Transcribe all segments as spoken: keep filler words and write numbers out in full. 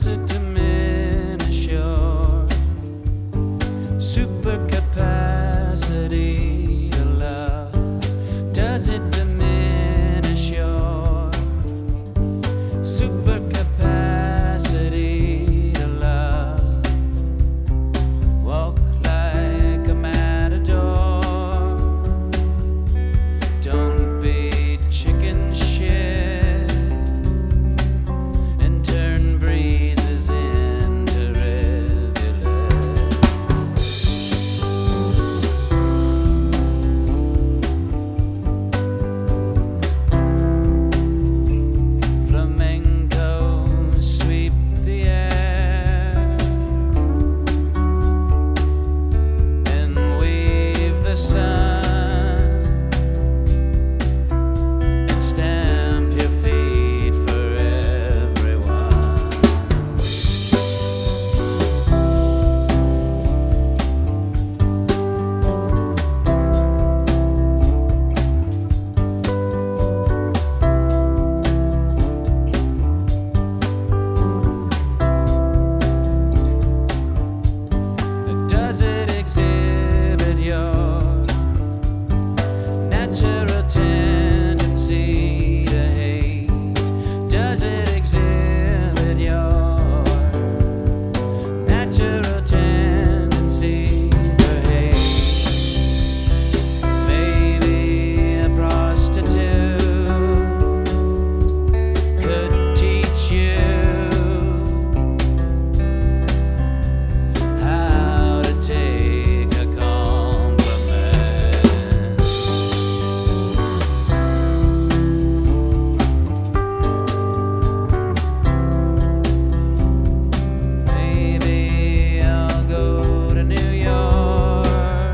Does it diminish your super capacity to love? Does it diminish your super capacity to love? Walk like a matador. Don't be chicken shit and turn breezes into rivulets. Flamenco sweep the air and weave the sun and stamp your feet for everyone. Does it exhibit your natural tendency to hate? Does it exhibit your natural tendency for hate? Maybe a prostitute could teach you how to take a compliment. Maybe I'll go to New York.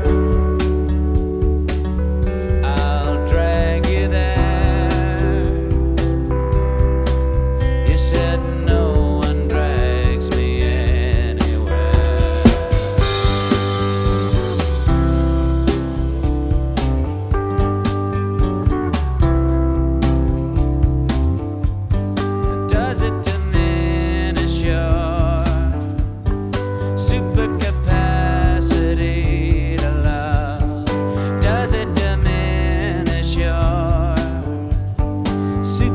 I'll drag you there. You said no one drags me anywhere. Does it diminish your super capacity to love? Does it diminish your super